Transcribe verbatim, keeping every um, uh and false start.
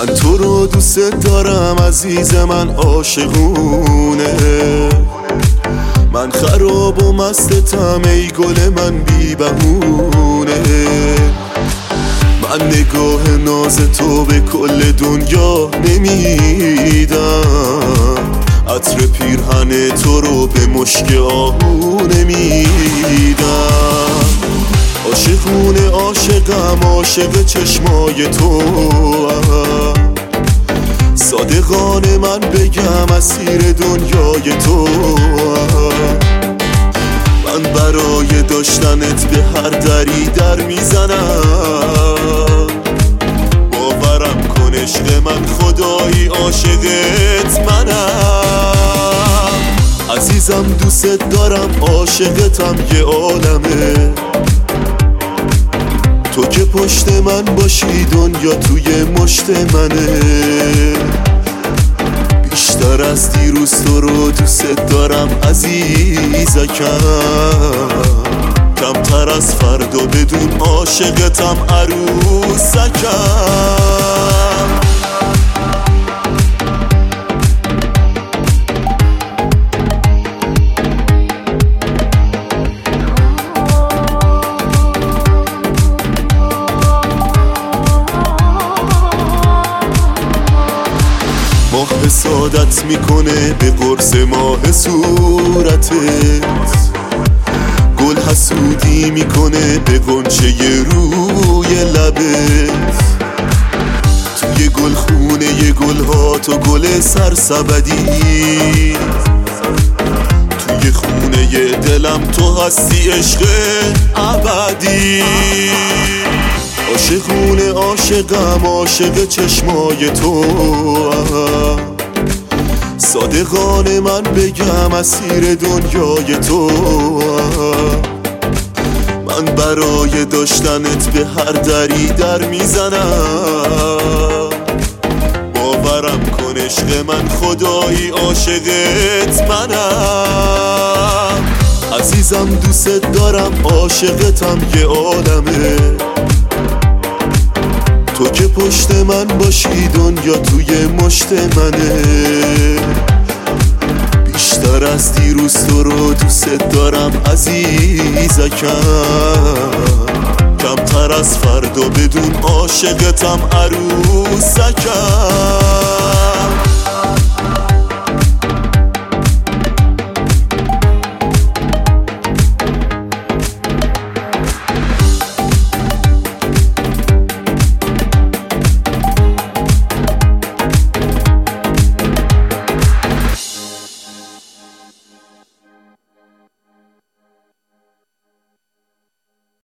من تو رو دوست دارم عزیز من عاشقونه، من خراب و مستتم ای گل من بی بهونه. من نگاه ناز تو به کل دنیا نمیدم، عطر پیرهن تو رو به مشک آهو نمیدم. عاشقونه عاشقم عاشق چشمای تو، صادقانه من بگم اسیر دنیای تو. من برای داشتنت به هر دری در میزنم، باورم کن عشق من خدایی عاشقت منم. عزیزم دوست دارم عاشقتم یه عالمه، تو که پشت من باشی دنیا توی مشت منه. بیشتر از دیروز تو رو دوست دارم عزیزکم، کمتر از فردا بدون عاشقتم عروسکم. ماه حسادت میکنه به قرص ماه صورتت، گل حسودی میکنه به غنچه روی لبت. توی گل خونه ی گل ها تو گل سرسبدی، توی خونه ی دلم تو هستی عشق ابدی. عاشقونه عاشقم عاشق چشمای تو، صادقانه من بگم اسیر دنیای تو. من برای داشتنت به هر دری در میزنم، باورم کن عشق من خدایی عاشقت منم. عزیزم دوست دارم عاشقتم یه عالمه، تو که پشت من باشی دنیا توی مشت منه. بیشتر از دیروز تو رو دوست دارم عزیزکم، کمتر از فردا بدون عاشقتم عروسکم.